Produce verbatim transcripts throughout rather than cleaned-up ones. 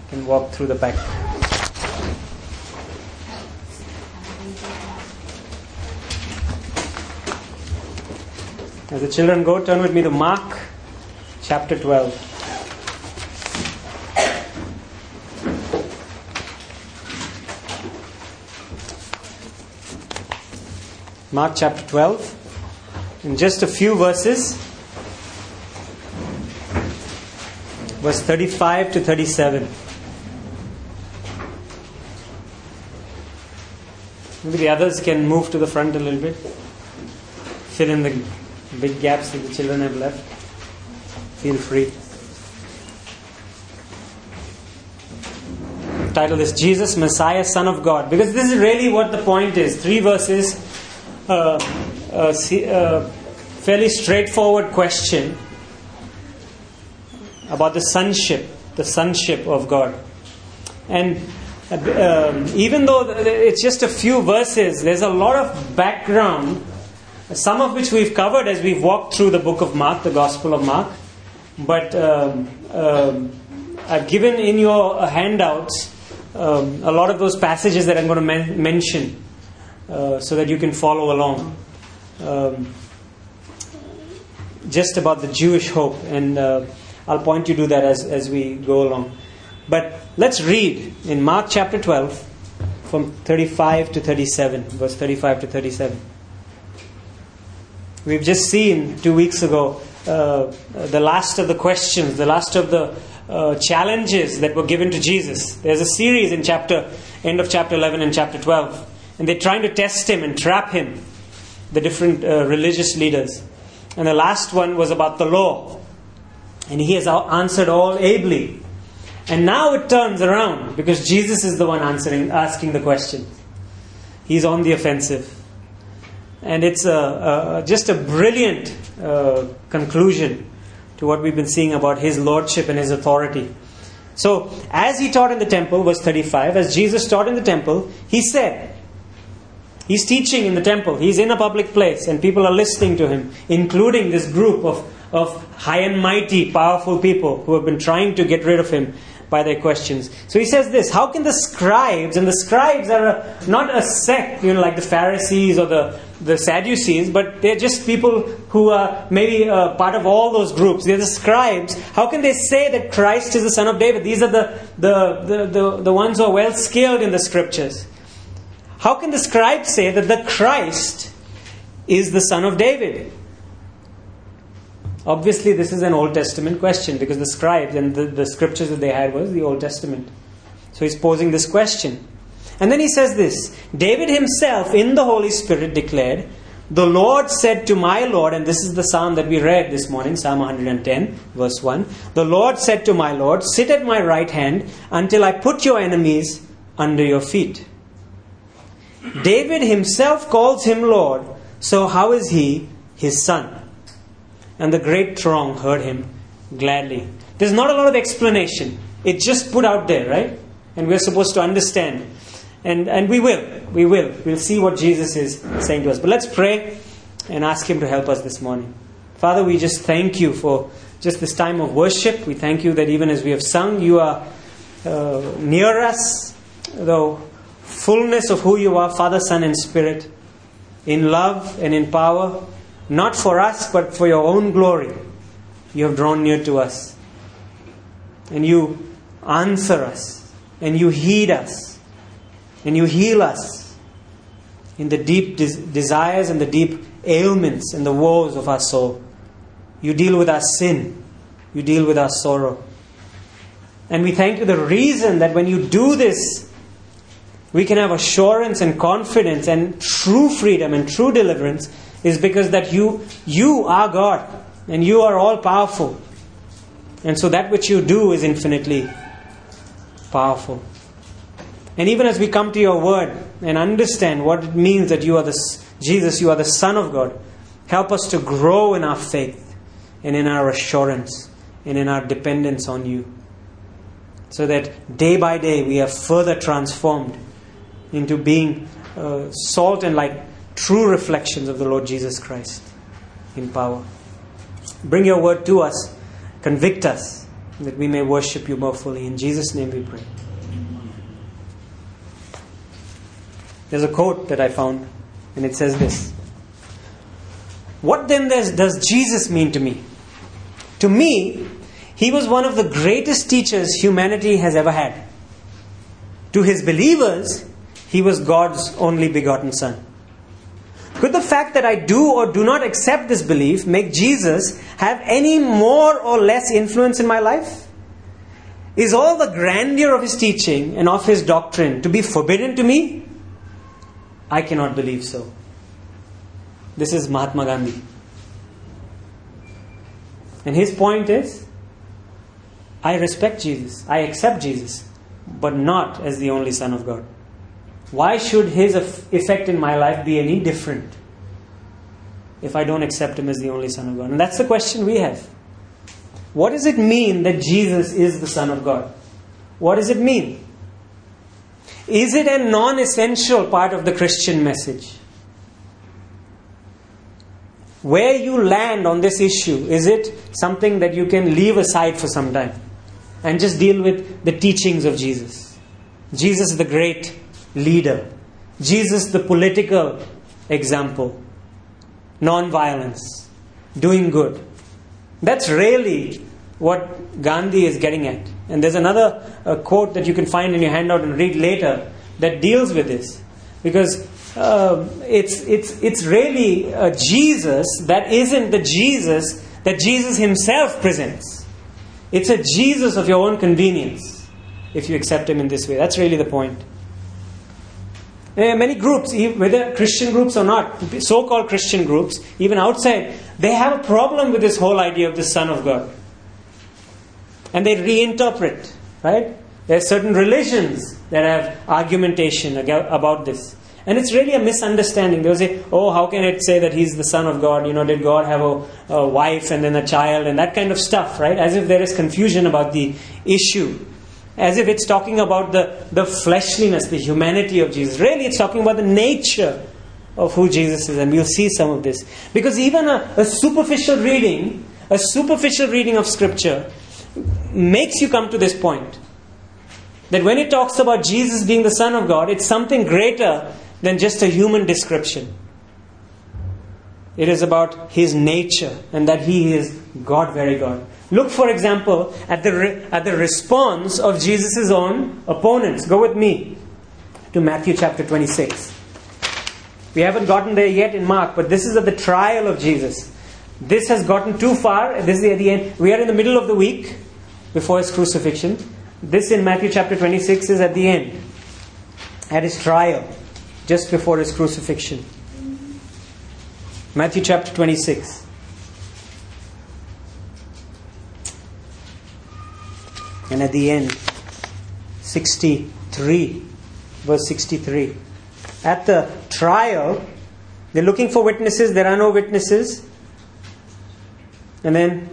can walk through the back. As the children go, turn with me to Mark chapter twelve. Mark chapter twelve. In just a few verses, verse thirty-five to thirty-seven. Maybe the others can move to the front a little bit. Fill in the big gaps that the children have left. Feel free. The title is Jesus, Messiah, Son of God. Because this is really what the point is. Three verses, uh, uh, uh, fairly straightforward question about the sonship, the sonship of God. And uh, even though it's just a few verses, there's a lot of background, some of which we've covered as we've walked through the book of Mark, the Gospel of Mark. But um, um, I've given in your handouts um, a lot of those passages that I'm going to men- mention uh, so that you can follow along. Um, just about the Jewish hope, and uh, I'll point you to that as, as we go along. But let's read in Mark chapter twelve from thirty-five to thirty-seven, verse thirty-five to thirty-seven. We've just seen two weeks ago uh, the last of the questions, the last of the uh, challenges that were given to Jesus. There's a series in chapter, end of chapter eleven and chapter twelve, and they're trying to test him and trap him, the different uh, religious leaders. And the last one was about the law, and he has answered all ably. And now it turns around because Jesus is the one answering, asking the question. He's on the offensive. And it's a, a, just a brilliant uh, conclusion to what we've been seeing about his lordship and his authority. So, as he taught in the temple, verse thirty-five, as Jesus taught in the temple, he said, he's teaching in the temple, he's in a public place, and people are listening to him, including this group of, of high and mighty, powerful people who have been trying to get rid of him by their questions. So he says this: how can the scribes, and the scribes are a, not a sect, you know, like the Pharisees or the, the Sadducees, but they're just people who are maybe uh, part of all those groups. They're the scribes. How can they say that Christ is the son of David? These are the, the, the, the, the ones who are well skilled in the scriptures. How can the scribes say that the Christ is the son of David? Obviously, this is an Old Testament question because the scribes and the, the scriptures that they had was the Old Testament. So he's posing this question. And then he says this: David himself in the Holy Spirit declared, "The Lord said to my Lord," and this is the psalm that we read this morning, Psalm one hundred ten, verse one. "The Lord said to my Lord, sit at my right hand until I put your enemies under your feet." David himself calls him Lord, so how is he his son? And the great throng heard him gladly. There's not a lot of explanation. It's just put out there, right? And we're supposed to understand. And and we will. We will. We'll see what Jesus is saying to us. But let's pray and ask him to help us this morning. Father, we just thank you for just this time of worship. We thank you that even as we have sung, you are uh, near us. The fullness of who you are, Father, Son, and Spirit, in love and in power. Not for us, but for your own glory. You have drawn near to us. And you answer us. And you heed us. And you heal us in the deep des- desires and the deep ailments and the woes of our soul. You deal with our sin. You deal with our sorrow. And we thank you the reason that when you do this, we can have assurance and confidence and true freedom and true deliverance is because that you, you are God and you are all powerful. And so that which you do is infinitely powerful. And even as we come to your word and understand what it means that you are the Jesus, you are the Son of God, help us to grow in our faith and in our assurance and in our dependence on you. So that day by day we are further transformed into being uh, salt and light, true reflections of the Lord Jesus Christ in power. Bring your word to us, convict us, that we may worship you more fully. In Jesus' name we pray. There's a quote that I found, and it says this: "What then does, does Jesus mean to me? To me, he was one of the greatest teachers humanity has ever had. To his believers, he was God's only begotten Son. Could the fact that I do or do not accept this belief make Jesus have any more or less influence in my life? Is all the grandeur of his teaching and of his doctrine to be forbidden to me? I cannot believe so." This is Mahatma Gandhi. And his point is, I respect Jesus, I accept Jesus, but not as the only Son of God. Why should his effect in my life be any different if I don't accept him as the only Son of God? And that's the question we have. What does it mean that Jesus is the Son of God? What does it mean? Is it a non-essential part of the Christian message? Where you land on this issue, is it something that you can leave aside for some time and just deal with the teachings of Jesus? Jesus the great leader. Jesus the political example. Non-violence. Doing good. That's really what Gandhi is getting at. And there's another uh, quote that you can find in your handout and read later that deals with this. Because uh, it's, it's, it's really a Jesus that isn't the Jesus that Jesus himself presents. It's a Jesus of your own convenience if you accept him in this way. That's really the point. There are many groups, whether Christian groups or not, so-called Christian groups, even outside, they have a problem with this whole idea of the Son of God. And they reinterpret, right? There are certain religions that have argumentation about this. And it's really a misunderstanding. They'll say, oh, how can it say that he's the Son of God? You know, did God have a, a wife and then a child and that kind of stuff, right? As if there is confusion about the issue. As if it's talking about the, the fleshliness, the humanity of Jesus. Really, it's talking about the nature of who Jesus is. And we'll see some of this. Because even a, a superficial reading, a superficial reading of Scripture makes you come to this point. That when it talks about Jesus being the Son of God, it's something greater than just a human description. It is about his nature and that he is God, very God. Look, for example, at the re- at the response of Jesus' own opponents. Go with me to Matthew chapter twenty-six. We haven't gotten there yet in Mark, but this is at the trial of Jesus. This has gotten too far. This is at the end. We are in the middle of the week before his crucifixion. This in Matthew chapter twenty-six is at the end, at his trial, just before his crucifixion. Matthew chapter twenty-six. And at the end, sixty-three, verse sixty-three. At the trial, they're looking for witnesses. There are no witnesses. And then,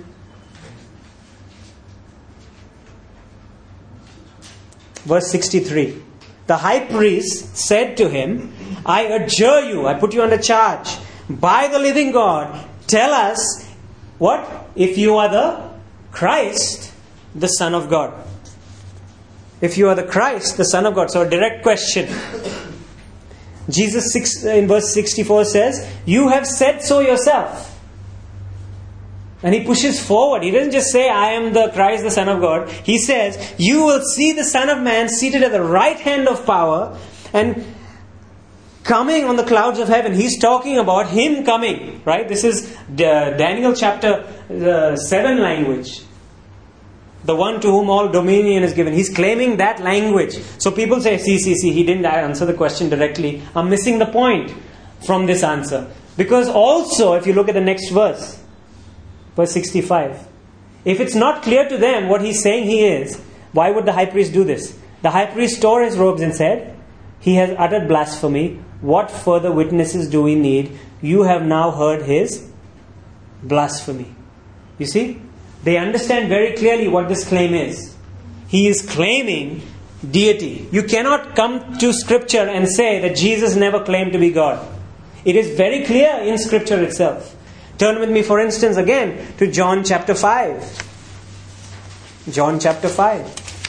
verse sixty-three. The high priest said to him, I adjure you, I put you under charge, by the living God, tell us, what? If you are the Christ, the Son of God. If you are the Christ, the Son of God. So a direct question. Jesus six, in verse sixty-four says, you have said so yourself. And he pushes forward. He doesn't just say, I am the Christ, the Son of God. He says, you will see the Son of Man seated at the right hand of power and coming on the clouds of heaven. He's talking about him coming. Right? This is Daniel chapter seven language. The one to whom all dominion is given. He's claiming that language. So people say, see, see, see, he didn't answer the question directly. I'm missing the point from this answer. Because also, if you look at the next verse, verse sixty-five. If it's not clear to them what he's saying he is, why would the high priest do this? The high priest tore his robes and said, he has uttered blasphemy. What further witnesses do we need? You have now heard his blasphemy. You see? They understand very clearly what this claim is. He is claiming deity. You cannot come to Scripture and say that Jesus never claimed to be God. It is very clear in Scripture itself. Turn with me, for instance, again to John chapter five. John chapter five.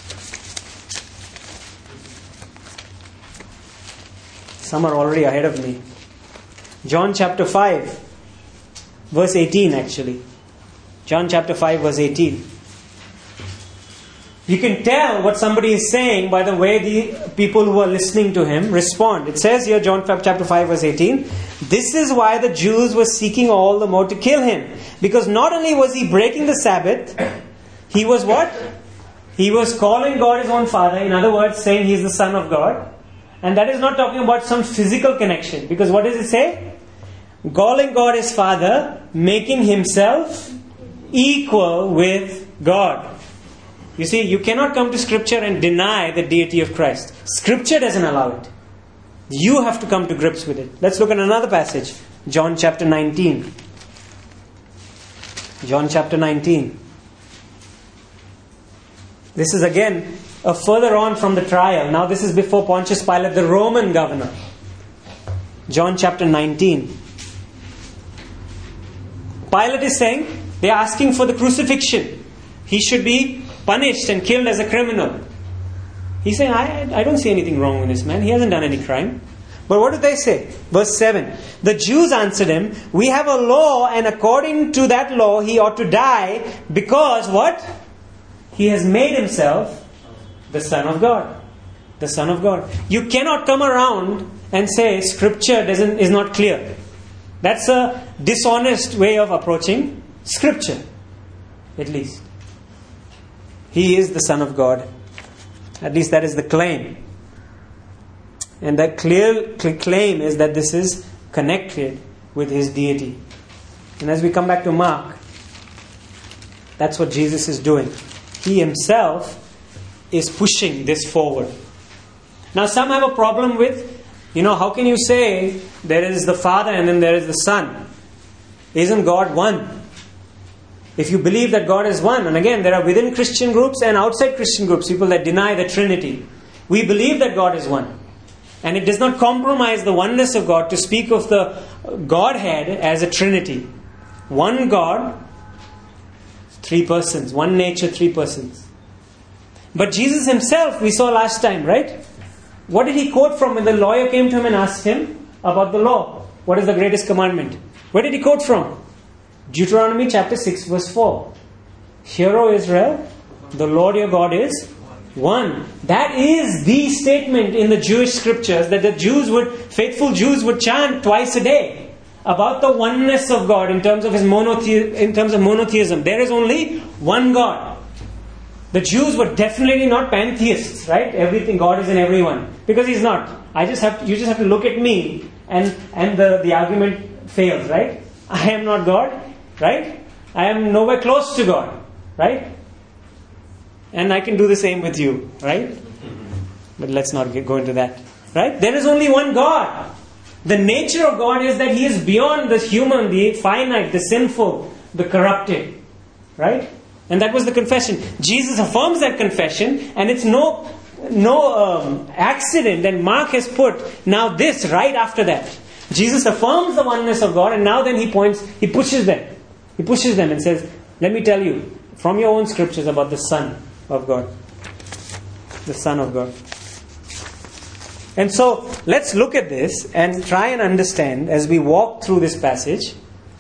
Some are already ahead of me. John chapter five, verse eighteen actually. John chapter five, verse eighteen. You can tell what somebody is saying by the way the people who are listening to him respond. It says here, John chapter five, verse eighteen, this is why the Jews were seeking all the more to kill him. Because not only was he breaking the Sabbath, he was what? He was calling God his own Father. In other words, saying he is the Son of God. And that is not talking about some physical connection. Because what does it say? Calling God his Father, making himself equal with God. You see, you cannot come to Scripture and deny the deity of Christ. Scripture doesn't allow it. You have to come to grips with it. Let's look at another passage. John chapter nineteen. John chapter nineteen. This is again a further on from the trial. Now this is before Pontius Pilate, the Roman governor. John chapter nineteen. Pilate is saying, they are asking for the crucifixion. He should be punished and killed as a criminal. He's saying, I, I don't see anything wrong with this man. He hasn't done any crime. But what do they say? Verse seven. The Jews answered him, we have a law, and according to that law he ought to die because what? He has made himself the Son of God. The Son of God. You cannot come around and say Scripture doesn't is not clear. That's a dishonest way of approaching Scripture. At least. He is the Son of God. At least that is the claim. And that clear claim is that this is connected with his deity. And as we come back to Mark, that's what Jesus is doing. He himself is pushing this forward. Now some have a problem with, you know, how can you say there is the Father and then there is the Son? Isn't God one? If you believe that God is one, and again, there are within Christian groups and outside Christian groups, people that deny the Trinity. We believe that God is one. And it does not compromise the oneness of God to speak of the Godhead as a Trinity. One God, three persons. One nature, three persons. But Jesus himself, we saw last time, right? What did he quote from when the lawyer came to him and asked him about the law? What is the greatest commandment? Where did he quote from? Deuteronomy chapter six verse four. Hear, O Israel, the Lord your God is one. That is the statement in the Jewish scriptures that the Jews would, faithful Jews would chant twice a day about the oneness of God in terms of his monothe- in terms of monotheism. There is only one God. The Jews were definitely not pantheists, right? Everything, God is in everyone. Because he's not. I just have to, you just have to look at me and, and the, the argument fails, right? I am not God. Right? I am nowhere close to God. Right? And I can do the same with you. Right? But let's not get, go into that. Right? There is only one God. The nature of God is that he is beyond the human, the finite, the sinful, the corrupted. Right? And that was the confession. Jesus affirms that confession, and it's no, no um, accident that Mark has put now this right after that. Jesus affirms the oneness of God, and now then he points, he pushes them. He pushes them and says, let me tell you from your own scriptures about the Son of God. The Son of God. And so, let's look at this and try and understand as we walk through this passage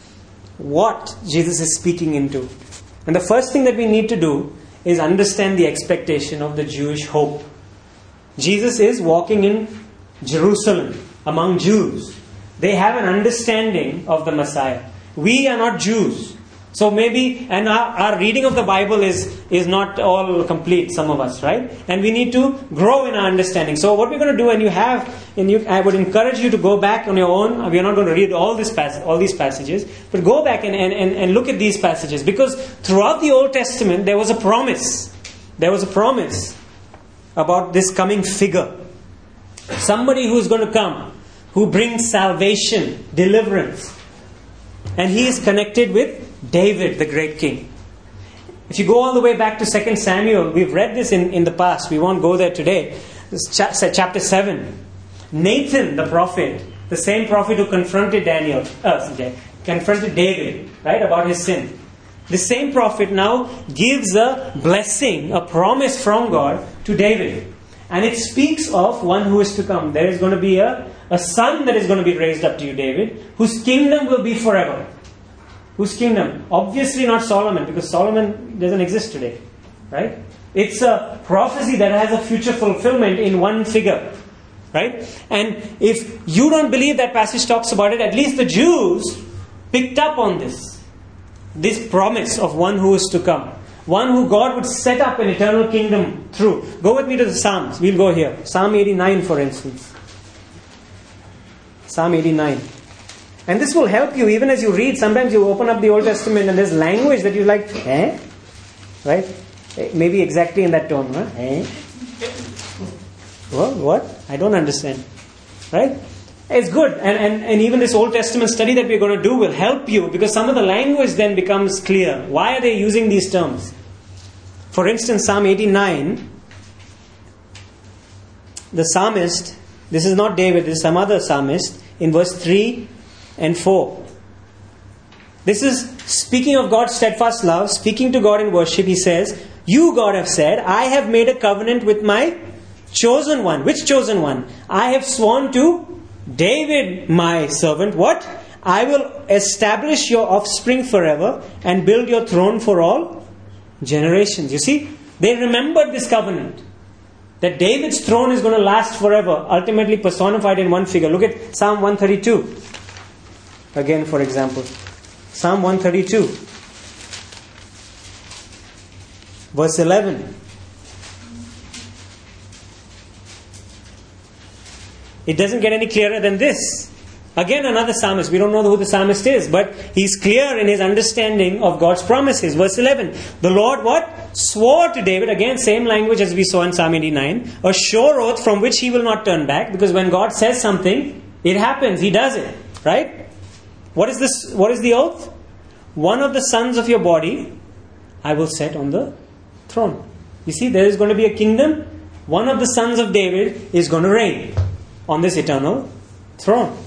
what Jesus is speaking into. And the first thing that we need to do is understand the expectation of the Jewish hope. Jesus is walking in Jerusalem among Jews. They have an understanding of the Messiah. We are not Jews. So maybe, and our, our reading of the Bible is, is not all complete, some of us, right? And we need to grow in our understanding. So what we're going to do, and you have, and you, I would encourage you to go back on your own. We are not going to read all this pass, all these passages, but go back and, and, and, and look at these passages. Because throughout the Old Testament, there was a promise. There was a promise about this coming figure. Somebody who's going to come, who brings salvation, deliverance. And he is connected with David, the great king. If you go all the way back to Second Samuel, we've read this in, in the past. We won't go there today. This cha- chapter seven. Nathan, the prophet, the same prophet who confronted Daniel, uh, confronted David, right, about his sin. the same prophet now gives a blessing, a promise from God to David. And it speaks of one who is to come. There is going to be a, a son that is going to be raised up to you, David, whose kingdom will be forever. Whose kingdom? Obviously not Solomon, because Solomon doesn't exist today. Right? It's a prophecy that has a future fulfillment in one figure. Right? And if you don't believe that passage talks about it, at least the Jews picked up on this. This promise of one who is to come. One who God would set up an eternal kingdom through. Go with me to the Psalms. We'll go here. Psalm eighty-nine, for instance. Psalm eighty-nine. And this will help you even as you read. Sometimes you open up the Old Testament and there's language that you like, eh? Right? Maybe exactly in that tone. Huh? Eh? Well, what? I don't understand. Right? It's good. And, and, and even this Old Testament study that we're going to do will help you, because some of the language then becomes clear. Why are they using these terms? For instance, Psalm eighty-nine, the psalmist, this is not David, this is some other psalmist, in verse three and four. This is speaking of God's steadfast love, speaking to God in worship. He says, "You, God, have said, I have made a covenant with my chosen one." Which chosen one? "I have sworn to David, my servant." What? "I will establish your offspring forever and build your throne for all generations." You see, they remembered this covenant. That David's throne is going to last forever. Ultimately personified in one figure. Look at Psalm one thirty-two. Again, for example. Psalm one thirty-two. Verse eleven. It doesn't get any clearer than this. Again, another psalmist. We don't know who the psalmist is, but he's clear in his understanding of God's promises. Verse eleven. The Lord what? Swore to David. Again, same language as we saw in Psalm eighty-nine. A sure oath from which he will not turn back. Because when God says something, it happens. He does it. Right? What is this? What is the oath? "One of the sons of your body I will set on the throne." You see, there is going to be a kingdom. One of the sons of David is going to reign on this eternal throne.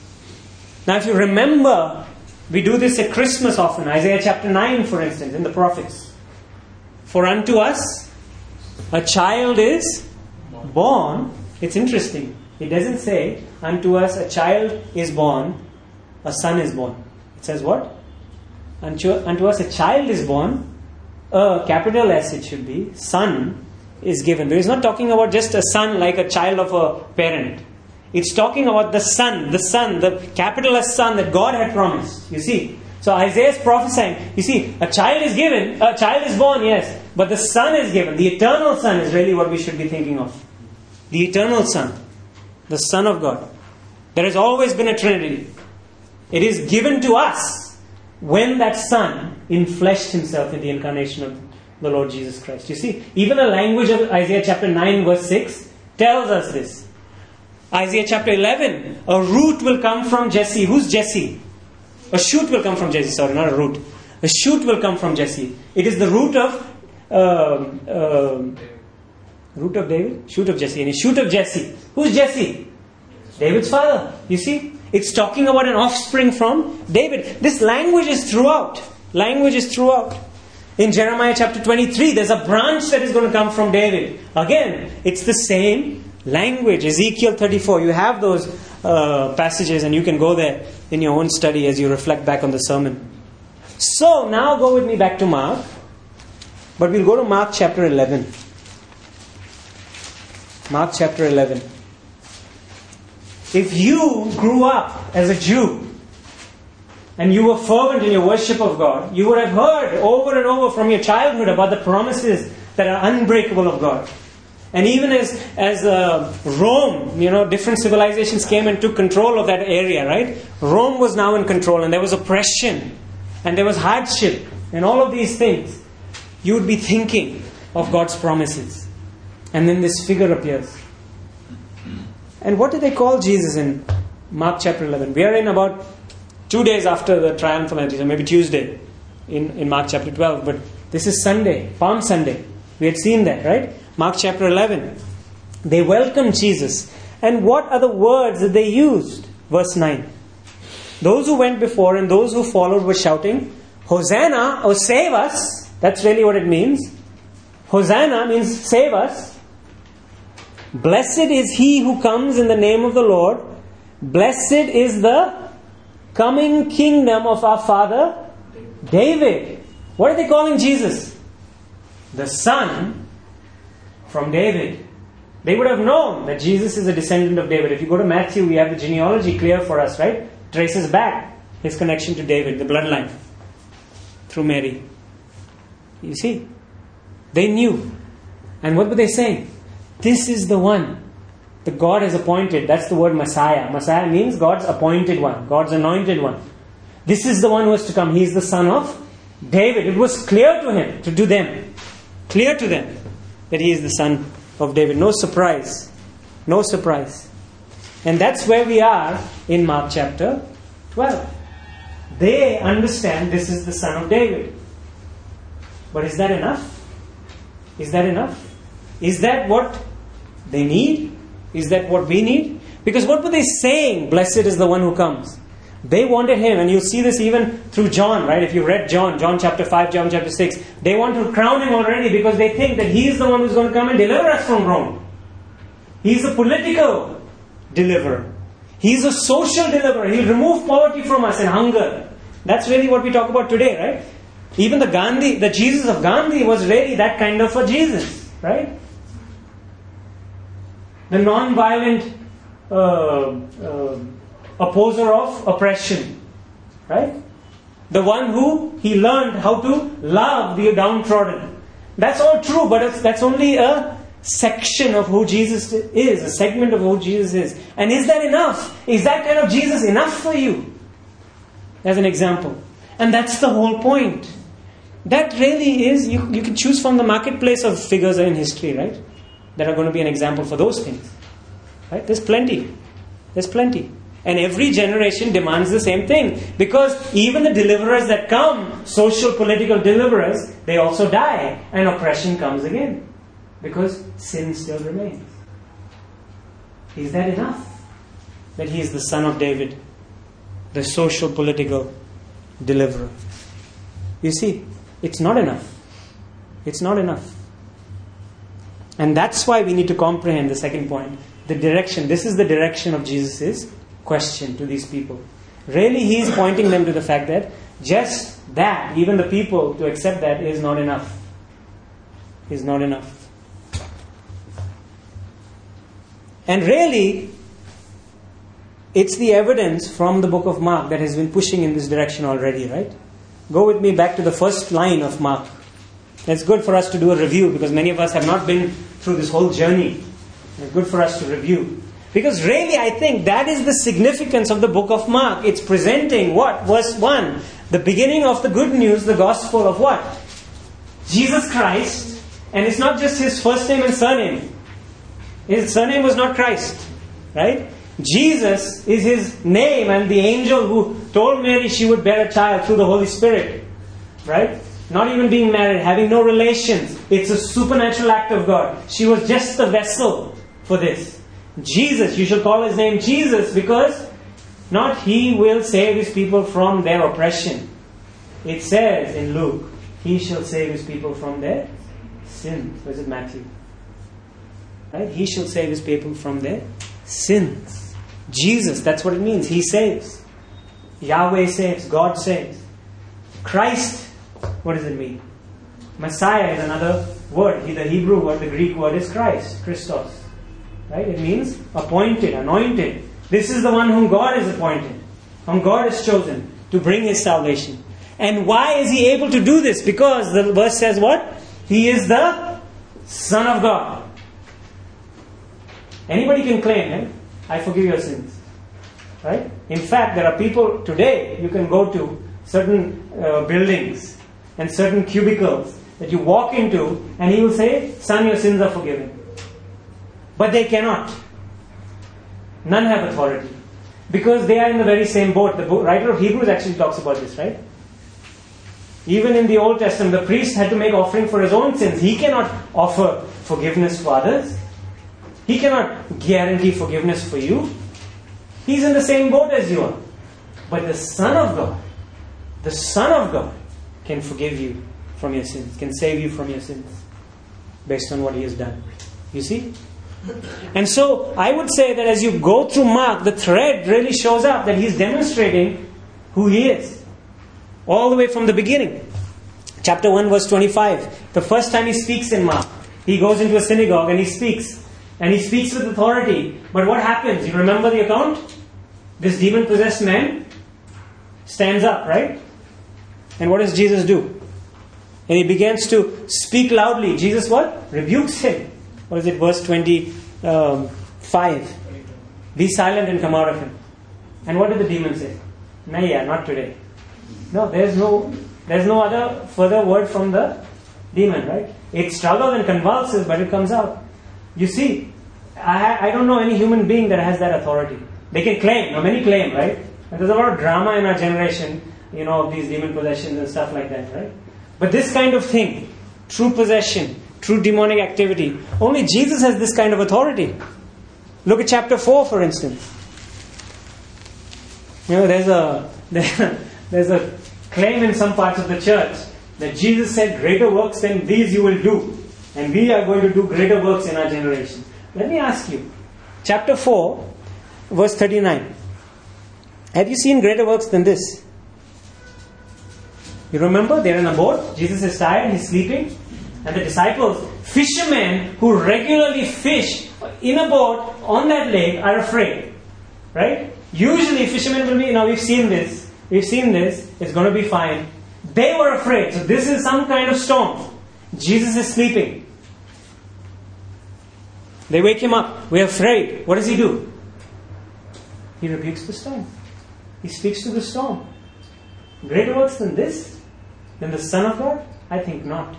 Now, if you remember, we do this at Christmas often. Isaiah chapter nine, for instance, in the prophets. "For unto us a child is born." It's interesting. It doesn't say, "Unto us a child is born, a son is born." It says what? Unto, unto us a child is born, a capital S it should be, son is given. But it's not talking about just a son like a child of a parent. It's talking about the son, the son, the capital S son that God had promised. You see? So Isaiah is prophesying. You see, a child is given, a child is born, yes. But the son is given. The eternal son is really what we should be thinking of. The eternal son. The Son of God. There has always been a Trinity. It is given to us when that Son infleshed himself in the incarnation of the Lord Jesus Christ. You see, even the language of Isaiah chapter nine verse six tells us this. Isaiah chapter eleven, a root will come from Jesse. Who's Jesse? A shoot will come from Jesse. Sorry, not a root. A shoot will come from Jesse. It is the root of um, um, root of David, shoot of Jesse. And a shoot of Jesse. Who's Jesse? David's father. You see, it's talking about an offspring from David. This language is throughout. Language is throughout. In Jeremiah chapter twenty-three, there's a branch that is going to come from David. Again, it's the same language. Ezekiel thirty-four. You have those uh, passages and you can go there in your own study as you reflect back on the sermon. So, now go with me back to Mark. But we'll go to Mark chapter eleven. Mark chapter eleven. If you grew up as a Jew and you were fervent in your worship of God, you would have heard over and over from your childhood about the promises that are unbreakable of God. And even as as uh, Rome, you know, different civilizations came and took control of that area, right? Rome was now in control and there was oppression and there was hardship and all of these things. You would be thinking of God's promises. And then this figure appears. And what do they call Jesus in Mark chapter eleven? We are in about two days after the triumphal entry, so maybe Tuesday in, in Mark chapter twelve. But this is Sunday, Palm Sunday. We had seen that, right? Mark chapter eleven. They welcomed Jesus. And what are the words that they used? Verse nine. Those who went before and those who followed were shouting, Hosanna, or save us, that's really what it means. Hosanna means save us. Blessed is he who comes in the name of the Lord. Blessed is the coming kingdom of our father David. What are they calling Jesus? The son from David. They would have known that Jesus is a descendant of David. If you go to Matthew, we have the genealogy clear for us, right? Traces back his connection to David, the bloodline, through Mary. You see, they knew. And what were they saying? This is the one that God has appointed. That's the word Messiah. Messiah means God's appointed one, God's anointed one. This is the one who was to come. He is the son of David. It was clear to him, to do them, clear to them that he is the son of David. No surprise. No surprise. And that's where we are in Mark chapter twelve. They understand this is the son of David. But is that enough? Is that enough? Is that what they need? Is that what we need? Because what were they saying? Blessed is the one who comes. They wanted him, and you'll see this even through John, right? If you read John, John chapter five, John chapter six, they want to crown him already because they think that he is the one who's going to come and deliver us from Rome. He's a political deliverer. He's a social deliverer. He'll remove poverty from us and hunger. That's really what we talk about today, right? Even the Gandhi, the Jesus of Gandhi was really that kind of a Jesus, right? The non-violent uh, uh, opposer of oppression, right? The one who he learned how to love the downtrodden. That's all true, but it's, that's only a section of who Jesus is, a segment of who Jesus is. And is that enough? Is that kind of Jesus enough for you? As an example. And that's the whole point. That really is, you, you can choose from the marketplace of figures in history, right? That are going to be an example for those things. Right? There's plenty. There's plenty. And every generation demands the same thing. Because even the deliverers that come, social, political deliverers, they also die. And oppression comes again. Because sin still remains. Is that enough? That he is the son of David. The social, political deliverer. You see, it's not enough. It's not enough. And that's why we need to comprehend the second point. The direction. This is the direction of Jesus' question to these people. Really, he is pointing them to the fact that just that, even the people to accept that, is not enough. Is not enough. And really, it's the evidence from the book of Mark that has been pushing in this direction already, right? Go with me back to the first line of Mark. It's good for us to do a review because many of us have not been through this whole journey. It's good for us to review. Because really, I think that is the significance of the book of Mark. It's presenting what? Verse one. The beginning of the good news, the gospel of what? Jesus Christ. And it's not just his first name and surname. His surname was not Christ. Right? Jesus is his name, and the angel who told Mary she would bear a child through the Holy Spirit. Right? Not even being married, having no relations. It's a supernatural act of God. She was just the vessel for this. Jesus, you shall call his name Jesus because not he will save his people from their oppression. It says in Luke, he shall save his people from their sins. Or is it Matthew? Right? He shall save his people from their sins. Jesus, that's what it means. He saves. Yahweh saves. God saves. Christ, what does it mean? Messiah is another word. The Hebrew word, the Greek word is Christ. Christos. Right? It means appointed, anointed. This is the one whom God has appointed. Whom God has chosen to bring his salvation. And why is he able to do this? Because the verse says what? He is the Son of God. Anybody can claim, eh? I forgive your sins. Right? In fact, there are people today, you can go to certain uh, buildings and certain cubicles that you walk into and he will say, son, your sins are forgiven. But they cannot. None have authority. Because they are in the very same boat. The writer of Hebrews actually talks about this, right? Even in the Old Testament, the priest had to make offering for his own sins. He cannot offer forgiveness for others. He cannot guarantee forgiveness for you. He's in the same boat as you are. But the Son of God, the Son of God, can forgive you from your sins, can save you from your sins based on what He has done. You see? And so I would say that as you go through Mark, the thread really shows up that He's demonstrating who He is. All the way from the beginning. Chapter one verse twenty-five. The first time He speaks in Mark, He goes into a synagogue and He speaks. And He speaks with authority. But what happens? You remember the account? This demon-possessed man stands up, right? And what does Jesus do? And He begins to speak loudly. Jesus what? Rebukes him. What is it? Verse twenty-five. Be silent and come out of him. And what did the demon say? No, yeah, not today. No, there's no there's no other further word from the demon, right? It struggles and convulses, but it comes out. You see, I, I don't know any human being that has that authority. They can claim. Now many claim, right? And there's a lot of drama in our generation, you know, of these demon possessions and stuff like that, right? But this kind of thing, true possession, true demonic activity, only Jesus has this kind of authority. Look at chapter four, for instance. You know, there's a there's a claim in some parts of the church that Jesus said, greater works than these you will do. And we are going to do greater works in our generation. Let me ask you, chapter four, verse thirty-nine. Have you seen greater works than this? You remember, they're in a boat. Jesus is tired, He's sleeping. And the disciples, fishermen who regularly fish in a boat on that lake, are afraid. Right? Usually fishermen will be, now we've seen this. We've seen this. It's going to be fine. They were afraid. So this is some kind of storm. Jesus is sleeping. They wake Him up. We're afraid. What does He do? He rebukes the storm. He speaks to the storm. Greater works than this? Than the Son of God? I think not.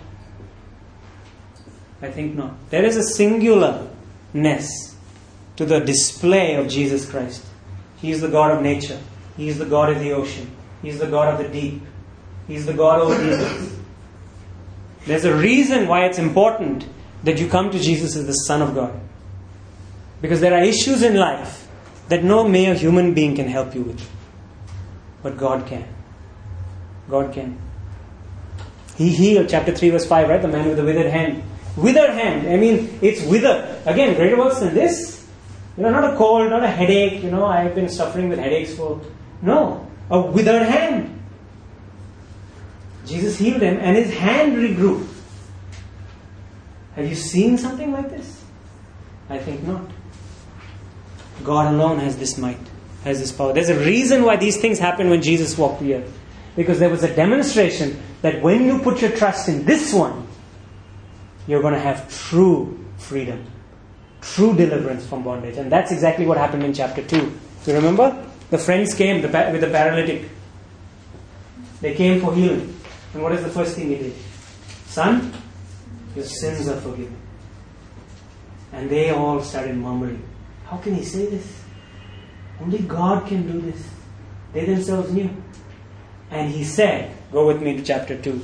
I think not. There is a singularness to the display of Jesus Christ. He is the God of nature. He is the God of the ocean. He is the God of the deep. He is the God over these. There's a reason why it's important that you come to Jesus as the Son of God. Because there are issues in life that no mere human being can help you with. But God can. God can. He healed, chapter three verse five, right? The man with the withered hand. Withered hand. I mean, it's withered. Again, greater works than this. You know, not a cold, not a headache. You know, I've been suffering with headaches for... No. A withered hand. Jesus healed him and his hand regrew. Have you seen something like this? I think not. God alone has this might, has this power. There's a reason why these things happened when Jesus walked the earth. Because there was a demonstration that when you put your trust in this one, you're going to have true freedom, true deliverance from bondage. And that's exactly what happened in chapter two. You remember? The friends came with the paralytic. They came for healing. And what is the first thing he did? Son, your sins are forgiven. And they all started murmuring. How can he say this? Only God can do this. They themselves knew. And he said, go with me to chapter two.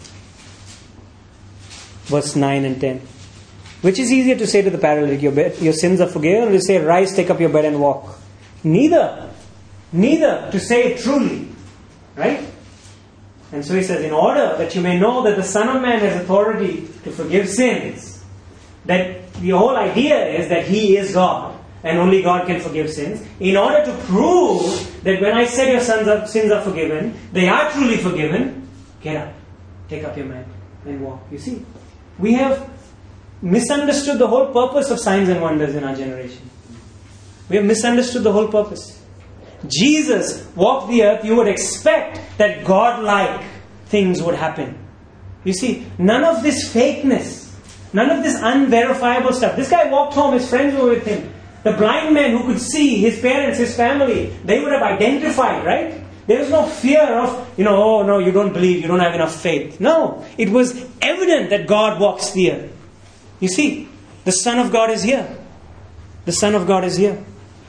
Verse nine and ten. Which is easier to say to the paralytic, your, bed, your sins are forgiven, or to say, rise, take up your bed and walk? Neither. Neither, to say it truly. Right? And so he says, in order that you may know that the Son of Man has authority to forgive sins, that the whole idea is that He is God, and only God can forgive sins. In order to prove that when I said your sons are, sins are forgiven, they are truly forgiven, get up, take up your mat and walk. You see, we have misunderstood the whole purpose of signs and wonders in our generation. We have misunderstood the whole purpose. Jesus walked the earth, you would expect that God-like things would happen. You see, none of this fakeness, none of this unverifiable stuff. This guy walked home, his friends were with him. The blind man who could see, his parents, his family, they would have identified, right? There was no fear of, you know, oh no, you don't believe, you don't have enough faith. No, it was evident that God walks the earth. You see, the Son of God is here. The Son of God is here.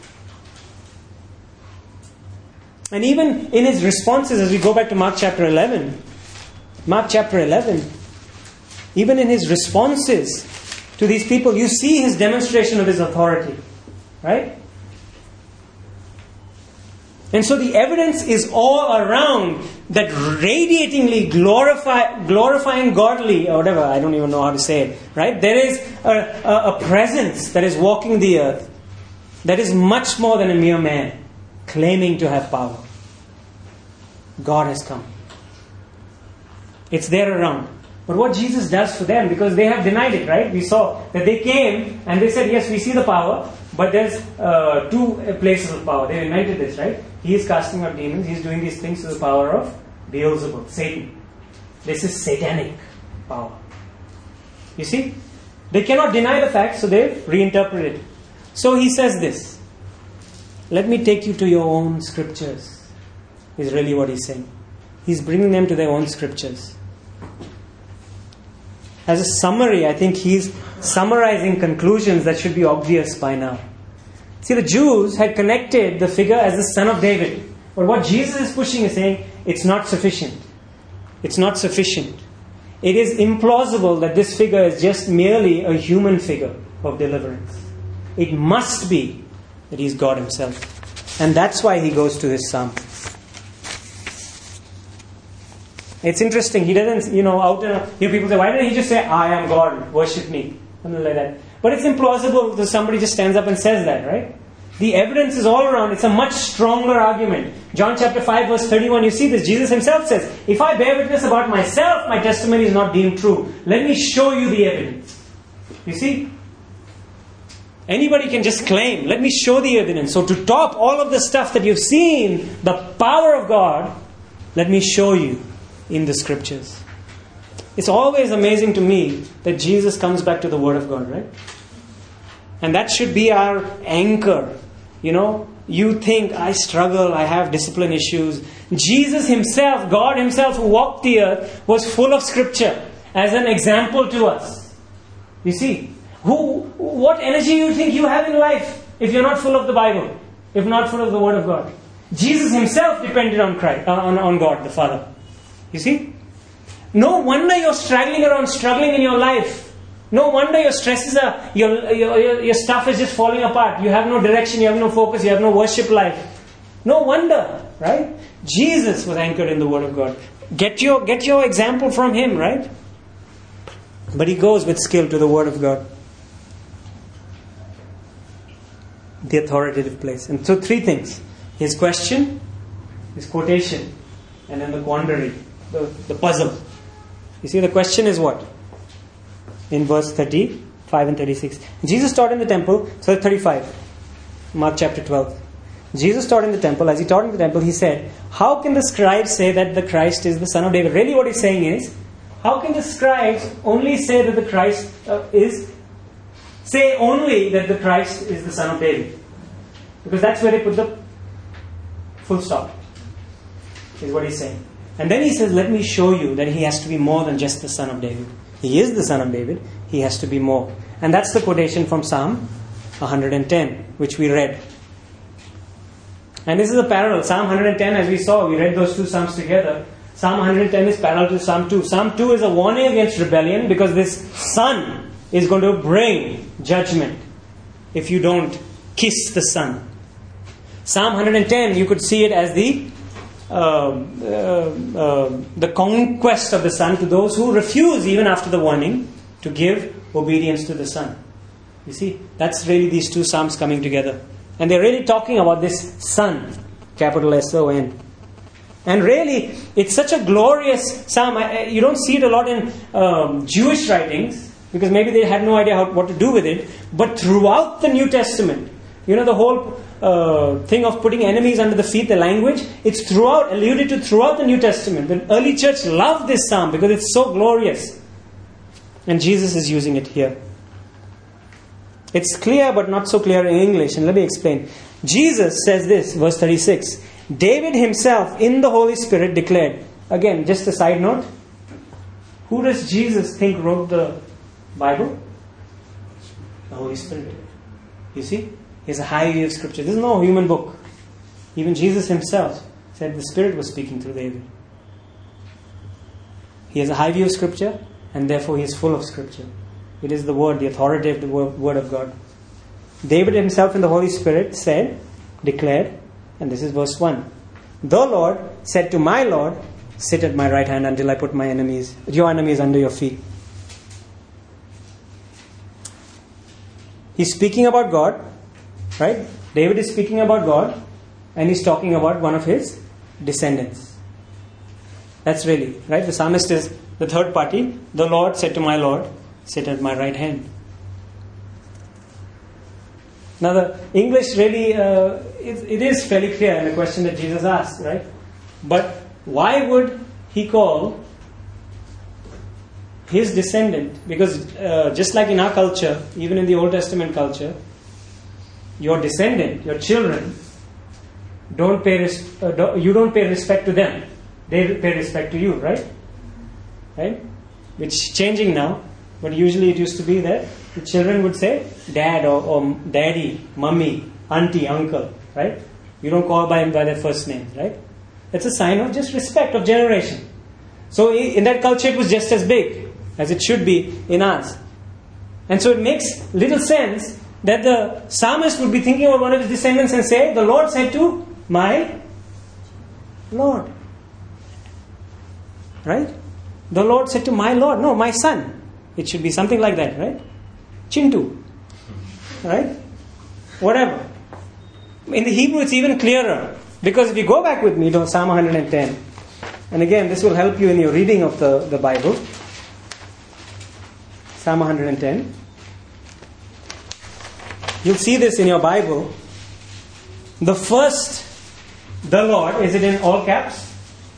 And even in his responses, as we go back to Mark chapter eleven, Mark chapter eleven, even in his responses to these people, you see his demonstration of his authority. Right? And so the evidence is all around that radiatingly glorify, glorifying godly, or whatever, I don't even know how to say it, right? There is a, a, a presence that is walking the earth that is much more than a mere man claiming to have power. God has come. It's there around. But what Jesus does for them, because they have denied it, right? We saw that they came and they said, yes, we see the power, but there's uh, two places of power. They invented this, right? He is casting out demons. He's doing these things to the power of Beelzebub, Satan. This is satanic power. You see? They cannot deny the fact, so they reinterpret it. So he says this. Let me take you to your own scriptures, is really what he's saying. He's bringing them to their own scriptures. As a summary, I think he's summarizing conclusions that should be obvious by now. See, the Jews had connected the figure as the son of David. But what Jesus is pushing is saying, it's not sufficient. It's not sufficient. It is implausible that this figure is just merely a human figure of deliverance. It must be that he's God himself. And that's why he goes to this psalm. It's interesting. He doesn't, you know, out and you know, people say, why didn't he just say, I am God, worship me? Something like that. But it's implausible that somebody just stands up and says that, right? The evidence is all around. It's a much stronger argument. John chapter five verse thirty-one, you see this. Jesus himself says, if I bear witness about myself, my testimony is not deemed true. Let me show you the evidence. You see? Anybody can just claim, let me show the evidence. So to top all of the stuff that you've seen, the power of God, let me show you in the scriptures. It's always amazing to me that Jesus comes back to the Word of God, right? And that should be our anchor. You know, you think, I struggle, I have discipline issues. Jesus himself, God himself who walked the earth, was full of scripture as an example to us. You see, who, what energy you think you have in life if you're not full of the Bible, if not full of the Word of God? Jesus himself depended on Christ, on, on God the Father. You see? No wonder you're struggling around, struggling in your life. No wonder your stresses are, your, your, your, your stuff is just falling apart. You have no direction, you have no focus, you have no worship life. No wonder, right? Jesus was anchored in the Word of God. Get your, get your example from him, right? But he goes with skill to the Word of God. The authoritative place. And so three things. His question, his quotation, and then the quandary, the, the puzzle. You see, the question is what? In verse thirty-five and thirty-six. Jesus taught in the temple, so thirty-five, Mark chapter twelve. Jesus taught in the temple. As he taught in the temple, he said, how can the scribes say that the Christ is the son of David? Really what he's saying is, how can the scribes only say that the Christ uh, is, say only that the Christ is the son of David? Because that's where they put the full stop, is what he's saying. And then he says, let me show you that he has to be more than just the son of David. He is the son of David. He has to be more. And that's the quotation from Psalm one hundred ten, which we read. And this is a parallel. Psalm one hundred ten, as we saw, we read those two Psalms together. Psalm one hundred ten is parallel to Psalm two. Psalm two is a warning against rebellion because this son is going to bring judgment if you don't kiss the son. Psalm one hundred ten, you could see it as the uh, uh, uh, the conquest of the son to those who refuse, even after the warning, to give obedience to the son. You see, that's really these two Psalms coming together. And they're really talking about this son, capital S O N. And really, it's such a glorious psalm. You don't see it a lot in um, Jewish writings, because maybe they had no idea how, what to do with it. But throughout the New Testament, you know, the whole uh, thing of putting enemies under the feet, the language, it's throughout, alluded to throughout the New Testament. The early church loved this psalm because it's so glorious. And Jesus is using it here. It's clear but not so clear in English. And let me explain. Jesus says this, verse thirty-six. David himself in the Holy Spirit declared. Again, just a side note. Who does Jesus think wrote the Bible? The Holy Spirit. You see? He has a high view of Scripture. This is no human book. Even Jesus himself said the Spirit was speaking through David. He has a high view of Scripture, and therefore he is full of Scripture. It is the Word, the authority of the Word of God. David himself in the Holy Spirit said, declared, and this is verse one. The Lord said to my Lord, sit at my right hand until I put my enemies, your enemies under your feet. He's speaking about God, right? David is speaking about God, and he's talking about one of his descendants. That's really, right? The psalmist is the third party. The Lord said to my Lord, sit at my right hand. Now the English really, uh, it, it is fairly clear in the question that Jesus asked, right? But why would he call his descendant? Because uh, just like in our culture, even in the Old Testament culture, your descendant, your children, don't pay res- uh, don't, you don't pay respect to them. They pay respect to you, right? Right? Which is changing now, but usually it used to be that the children would say dad or, or daddy, mummy, auntie, uncle, right? You don't call by him by their first name, right? It's a sign of just respect of generation. So in that culture it was just as big as it should be in ours. And so it makes little sense that the psalmist would be thinking about one of his descendants and say, the Lord said to my Lord. Right? The Lord said to my Lord. No, my son. It should be something like that, right? Chintu. Right? Whatever. In the Hebrew it's even clearer. Because if you go back with me to Psalm one hundred ten, and again this will help you in your reading of the, the Bible. Psalm one hundred ten. You'll see this in your Bible. The first, the Lord, is it in all caps?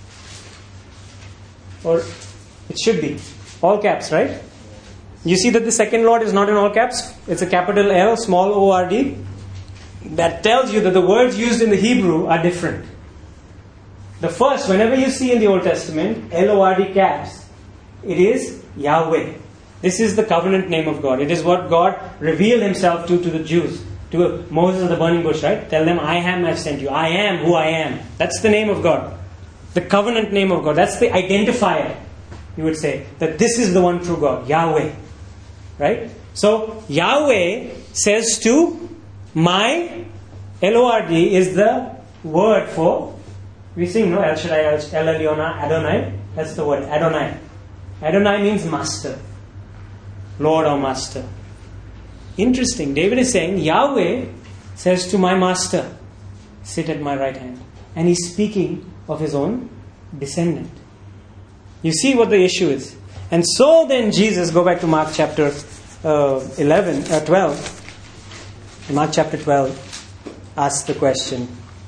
Or it should be. All caps, right? You see that the second Lord is not in all caps. It's a capital L, small O R D. That tells you that the words used in the Hebrew are different. The first, whenever you see in the Old Testament, L O R D caps, it is Yahweh. This is the covenant name of God. It is what God revealed himself to to the Jews. To Moses at the burning bush, right? Tell them, I am, I've sent you. I am who I am. That's the name of God. The covenant name of God. That's the identifier, you would say. That this is the one true God. Yahweh. Right? So, Yahweh says to my, L O R D is the word for, we sing, no? El Shaddai, El Elyon, Adonai. That's the word. Adonai. Adonai means master. Lord or master. Interesting. David is saying, Yahweh says to my master, sit at my right hand. And he's speaking of his own descendant. You see what the issue is. And so then Jesus, go back to Mark chapter uh, eleven, uh, twelve. Mark chapter twelve asks the question.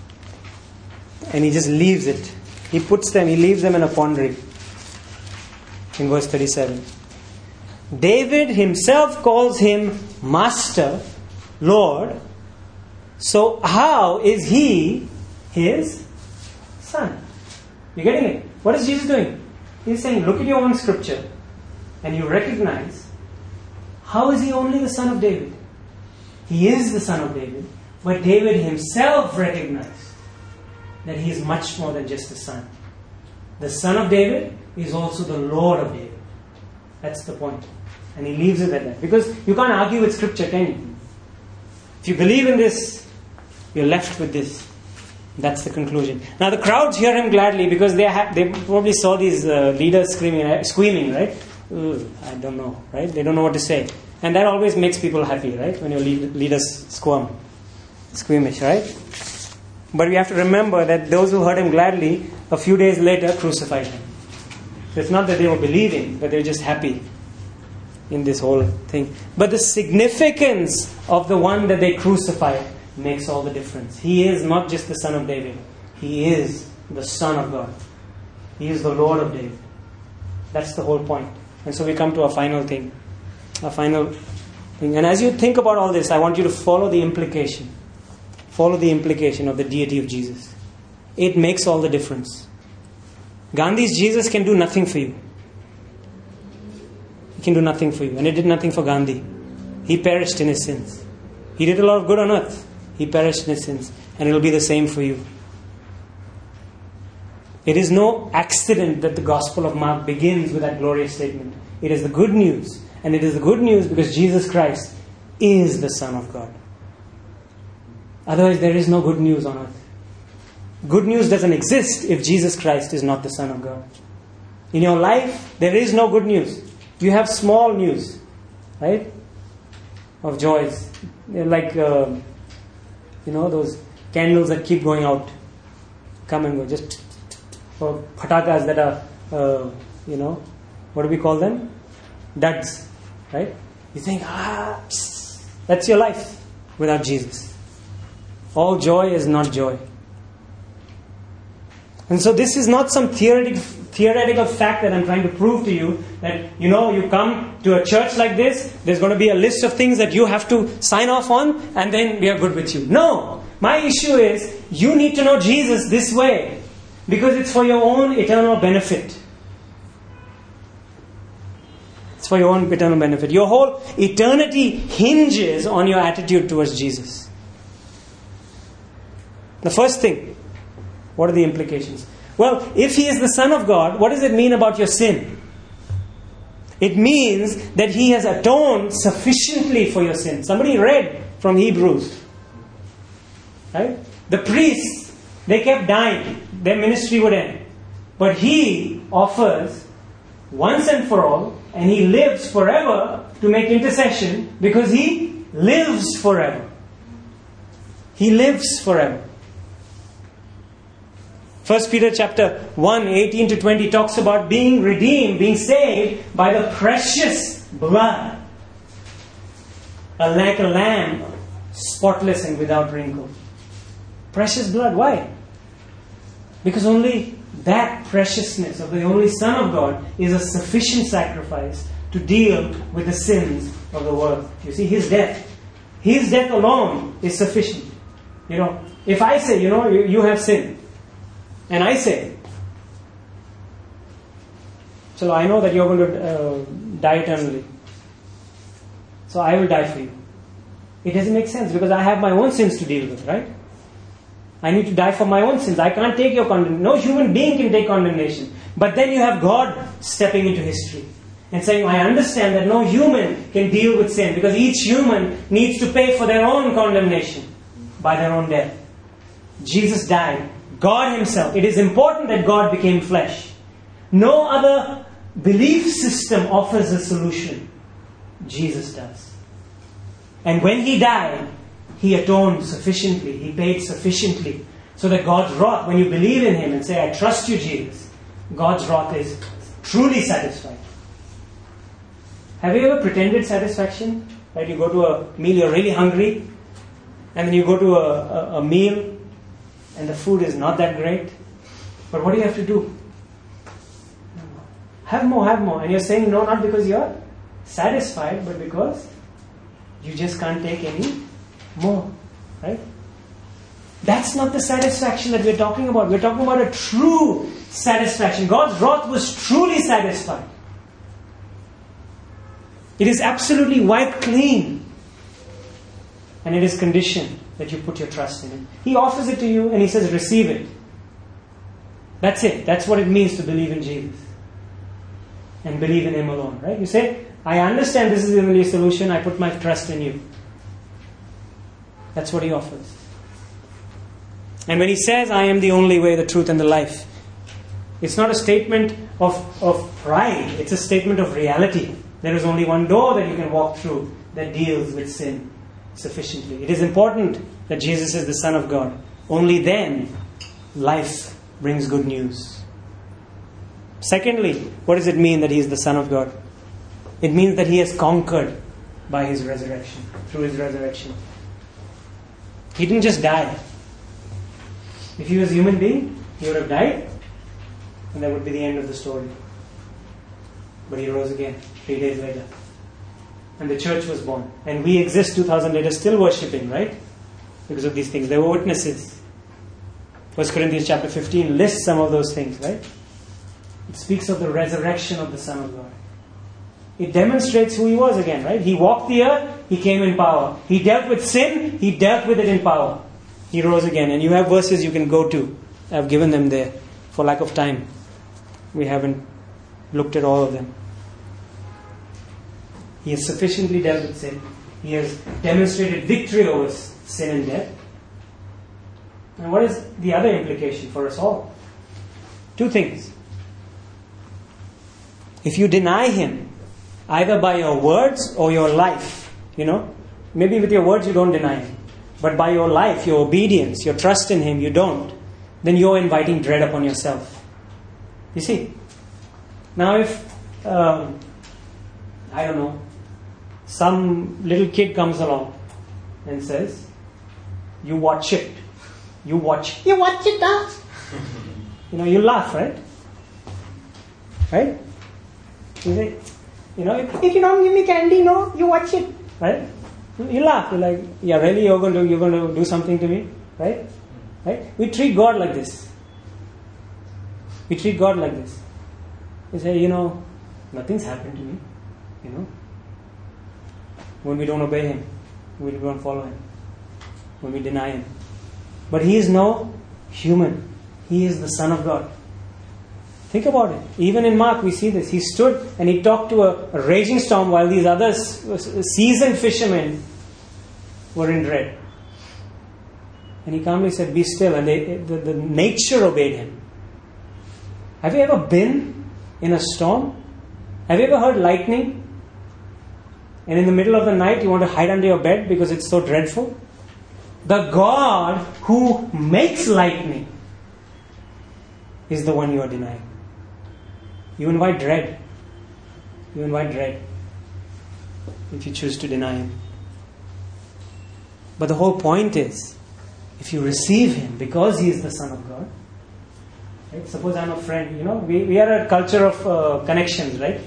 And he just leaves it. He puts them, he leaves them in a quandary. In verse thirty-seven. David himself calls him Master, Lord. So how is he his son? You getting it? What is Jesus doing? He's saying, look at your own scripture and you recognize, how is he only the son of David? He is the son of David, but David himself recognized that he is much more than just a son. The son of David is also the Lord of David. That's the point. And he leaves it at that. Because you can't argue with scripture, can you? If you believe in this, you're left with this. That's the conclusion. Now the crowds hear him gladly because they ha- they probably saw these uh, leaders screaming, uh, squeaming, right? Ugh, I don't know, right? They don't know what to say. And that always makes people happy, right? When your lead- leaders squirm, squeamish, right? But we have to remember that those who heard him gladly, a few days later crucified him. So it's not that they were believing, but they were just happy in this whole thing. But the significance of the one that they crucified makes all the difference. He is not just the son of David. He is the Son of God. He is the Lord of David. That's the whole point. And so we come to our final thing. Our final thing. And as you think about all this, I want you to follow the implication. Follow the implication of the deity of Jesus. It makes all the difference. Gandhi's Jesus can do nothing for you. He can do nothing for you. And it did nothing for Gandhi. He perished in his sins. He did a lot of good on earth. He perished in his sins. And it will be the same for you. It is no accident that the Gospel of Mark begins with that glorious statement. It is the good news. And it is the good news because Jesus Christ is the Son of God. Otherwise there is no good news on earth. Good news doesn't exist if Jesus Christ is not the Son of God. In your life, there is no good news. You have small news, right? Of joys. They're like, uh, you know, those candles that keep going out. Come and go. Just, or patakas that are, uh, you know, what do we call them? Duds, right? You think, ah, psst, that's your life without Jesus. All joy is not joy. And so this is not some theoretical, theoretical fact that I'm trying to prove to you that, you know, you come to a church like this, there's going to be a list of things that you have to sign off on, and then we are good with you. No! My issue is, you need to know Jesus this way, because it's for your own eternal benefit. It's for your own eternal benefit. Your whole eternity hinges on your attitude towards Jesus. The first thing, what are the implications? Well, if He is the Son of God, what does it mean about your sin? It means that He has atoned sufficiently for your sin. Somebody read from Hebrews. Right? The priests, they kept dying. Their ministry would end. But He offers once and for all, and He lives forever to make intercession, because He lives forever. He lives forever. First Peter chapter one, eighteen to twenty talks about being redeemed, being saved by the precious blood. Like a lamb, spotless and without wrinkle. Precious blood, why? Because only that preciousness of the only Son of God is a sufficient sacrifice to deal with the sins of the world. You see, His death. His death alone is sufficient. You know, if I say, you know, you, you have sinned, and I say, so I know that you're going to uh, die eternally. So I will die for you. It doesn't make sense, because I have my own sins to deal with, right? I need to die for my own sins. I can't take your condemnation. No human being can take condemnation. But then you have God stepping into history and saying, I understand that no human can deal with sin, because each human needs to pay for their own condemnation by their own death. Jesus died. God Himself. It is important that God became flesh. No other belief system offers a solution. Jesus does. And when He died, He atoned sufficiently. He paid sufficiently. So that God's wrath, when you believe in Him and say, I trust you, Jesus, God's wrath is truly satisfied. Have you ever pretended satisfaction? Right? You go to a meal, you're really hungry, and then you go to a, a, a meal, and the food is not that great. But what do you have to do? Have more, have more. And you're saying no, not because you're satisfied, but because you just can't take any more. Right? That's not the satisfaction that we're talking about. We're talking about a true satisfaction. God's wrath was truly satisfied. It is absolutely wiped clean. And it is conditioned that you put your trust in it. He offers it to you and He says, receive it. That's it. That's what it means to believe in Jesus. And believe in Him alone. Right? You say, I understand this is the only solution. I put my trust in you. That's what He offers. And when He says, I am the only way, the truth and the life, it's not a statement of, of pride. It's a statement of reality. There is only one door that you can walk through that deals with sin sufficiently. It is important that Jesus is the Son of God. Only then life brings good news. Secondly, what does it mean that He is the Son of God? It means that He has conquered by His resurrection, through His resurrection. He didn't just die. If He was a human being, He would have died, and that would be the end of the story. But He rose again three days later. And the church was born. And we exist two thousand later still worshipping, right? Because of these things. There were witnesses. First Corinthians chapter fifteen lists some of those things, right? It speaks of the resurrection of the Son of God. It demonstrates who He was again, right? He walked the earth, He came in power. He dealt with sin, He dealt with it in power. He rose again. And you have verses you can go to. I've given them there. For lack of time, we haven't looked at all of them. He has sufficiently dealt with sin. He has demonstrated victory over sin and death. And what is the other implication for us all? Two things. If you deny Him, either by your words or your life, you know, maybe with your words you don't deny Him, but by your life, your obedience, your trust in Him, you don't, then you're inviting dread upon yourself. You see? Now if, um, I don't know, some little kid comes along and says, you watch it. You watch. You watch it, huh? You know, you laugh, right? Right? You say, you know, if, if you don't give me candy, no, you watch it. Right? You laugh. You're like, yeah, really? You're going to, you're going to do something to me? Right? Right? We treat God like this. We treat God like this. We say, you know, nothing's happened to me. You know? When we don't obey Him. When we don't follow Him. When we deny Him. But He is no human. He is the Son of God. Think about it. Even in Mark we see this. He stood and He talked to a, a raging storm while these other seasoned fishermen were in dread. And He calmly said, be still. And they, the, the nature obeyed Him. Have you ever been in a storm? Have you ever heard lightning? And in the middle of the night you want to hide under your bed because it's so dreadful? The God who makes lightning is the one you are denying. You invite dread. You invite dread if you choose to deny Him. But the whole point is, if you receive Him because He is the Son of God, right? Suppose I'm a friend, you know, we, we are a culture of uh, connections, right?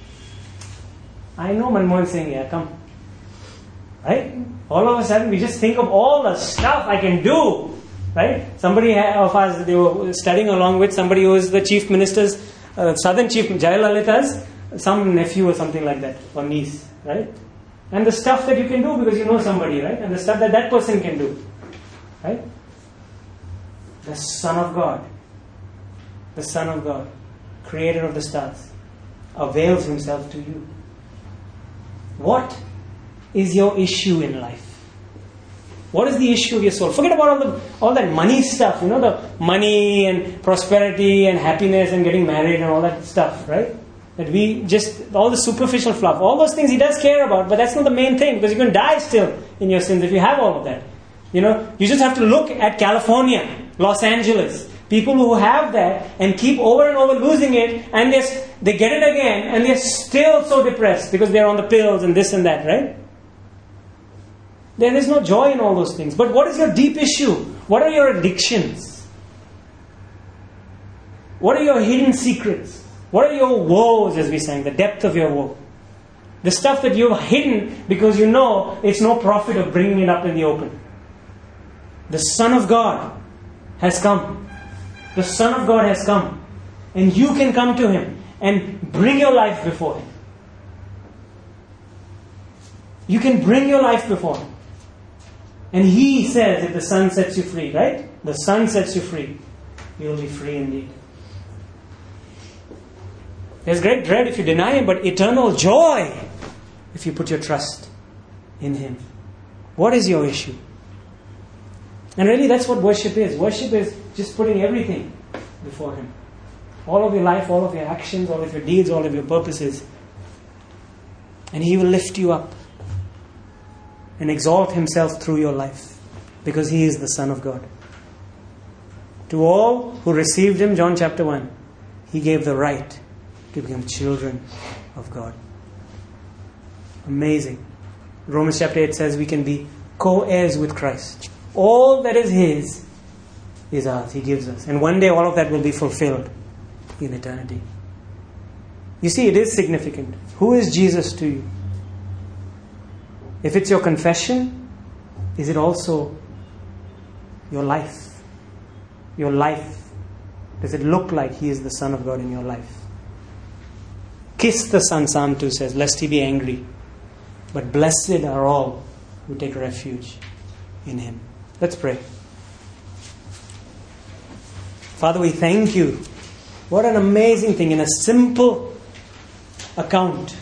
I know Manmohan Singh, yeah, come. Right? All of a sudden we just think of all the stuff I can do. Right? Somebody of us, they were studying along with somebody who is the chief minister's, uh, southern chief, Jayalalita's, some nephew or something like that, or niece. Right? And the stuff that you can do because you know somebody, right? And the stuff that that person can do. Right? The Son of God, the Son of God, creator of the stars, avails Himself to you. What is your issue in life? What is the issue of your soul? Forget about all the all that money stuff, you know, the money and prosperity and happiness and getting married and all that stuff, right? That we just, all the superficial fluff, all those things He does care about, but that's not the main thing, because you're going to die still in your sins if you have all of that. You know, you just have to look at California, Los Angeles, people who have that and keep over and over losing it, and they they get it again and they're still so depressed because they're on the pills and this and that, right? There is no joy in all those things. But what is your deep issue? What are your addictions? What are your hidden secrets? What are your woes, as we sang, the depth of your woe? The stuff that you've hidden because you know it's no profit of bringing it up in the open. The Son of God has come. The Son of God has come. And you can come to Him and bring your life before Him. You can bring your life before Him. And He says, if the Son sets you free, right? The Son sets you free. You will be free indeed. There's great dread if you deny Him, but eternal joy if you put your trust in Him. What is your issue? And really that's what worship is. Worship is just putting everything before Him. All of your life, all of your actions, all of your deeds, all of your purposes. And He will lift you up and exalt Himself through your life, because He is the Son of God. To all who received Him, John chapter one, He gave the right to become children of God. Amazing. Romans chapter eight says we can be co-heirs with Christ. All that is His is ours. He gives us. And one day all of that will be fulfilled in eternity. You see, it is significant. Who is Jesus to you? If it's your confession, is it also your life? Your life. Does it look like He is the Son of God in your life? Kiss the Son, Psalm two says, lest He be angry. But blessed are all who take refuge in Him. Let's pray. Father, we thank You. What an amazing thing. In a simple account,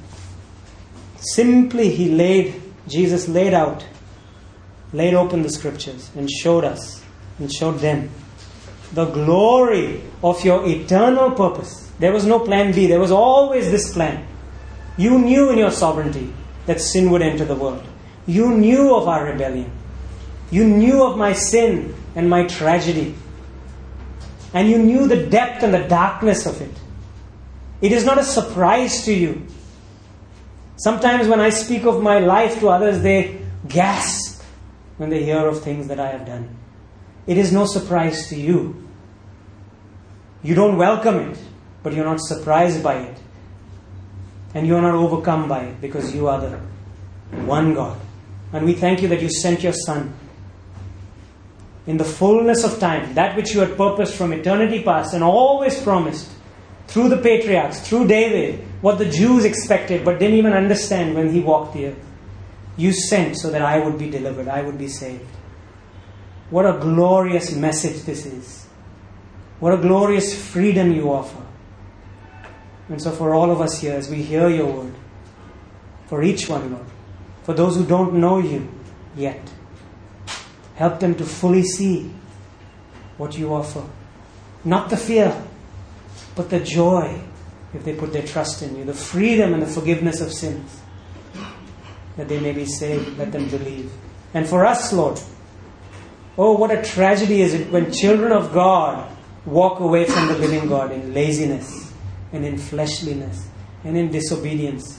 simply He laid, Jesus laid out, laid open the Scriptures and showed us and showed them the glory of your eternal purpose. There was no plan B. There was always this plan. You knew in your sovereignty that sin would enter the world. You knew of our rebellion. You knew of my sin and my tragedy. And you knew the depth and the darkness of it. It is not a surprise to you. Sometimes when I speak of my life to others, they gasp when they hear of things that I have done. It is no surprise to you. You don't welcome it, but you're not surprised by it. And you are not overcome by it, because you are the one God. And we thank you that you sent your Son in the fullness of time, that which you had purposed from eternity past and always promised through the patriarchs, through David, what the Jews expected but didn't even understand when he walked the earth. You sent so that I would be delivered, I would be saved. What a glorious message this is. What a glorious freedom you offer. And so for all of us here, as we hear your word, for each one, Lord, for those who don't know you yet, help them to fully see what you offer. Not the fear, but the joy if they put their trust in you. The freedom and the forgiveness of sins. That they may be saved. Let them believe. And for us, Lord, oh, what a tragedy is it when children of God walk away from the living God in laziness and in fleshliness and in disobedience.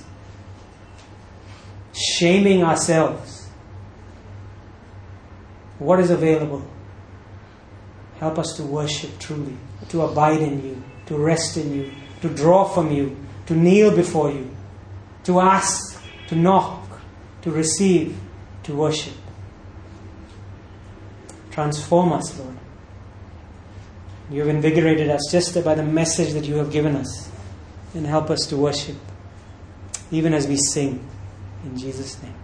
Shaming ourselves. What is available? Help us to worship truly, to abide in you, to rest in you, to draw from you, to kneel before you, to ask, to knock, to receive, to worship. Transform us, Lord. You have invigorated us just by the message that you have given us, and help us to worship, even as we sing, in Jesus' name.